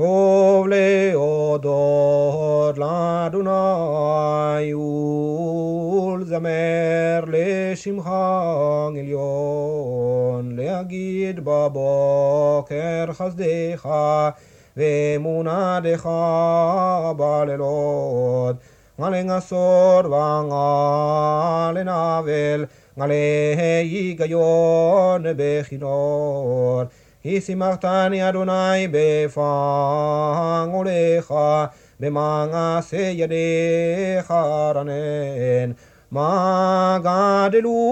טוב להודות לאדוני ולזמר לשמך עליון, להגיד בבוקר חסדך ואמונתך בלילות, ngale ngasor ngale navel ngale higayon bechinor hisimchtani Adonai befang olecha bemangase yadecha ranen magadelu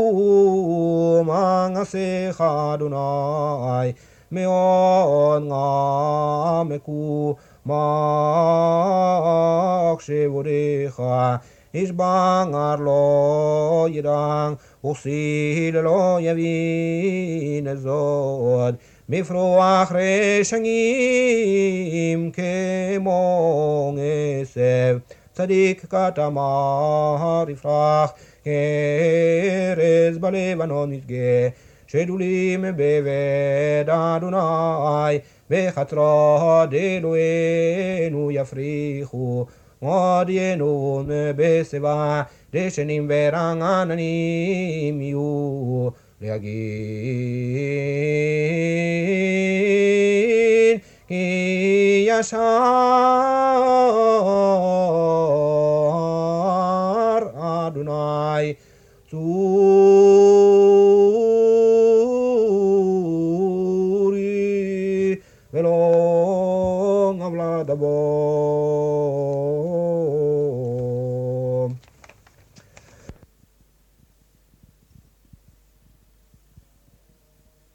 mangasecha Adonai meon ngameku Makshevuricha Ishbangar lo yidang Usil lo yavin ezod Mifruach reshangim Kemong esev Tzadik katamar ifrach Kerez balevanon yitge Shedulim beved Adonai בחצרו דלוינו יפריחו עוד ינום בשיבה דשנים ורעננים יהיו להגיד כי ישר אדוני צור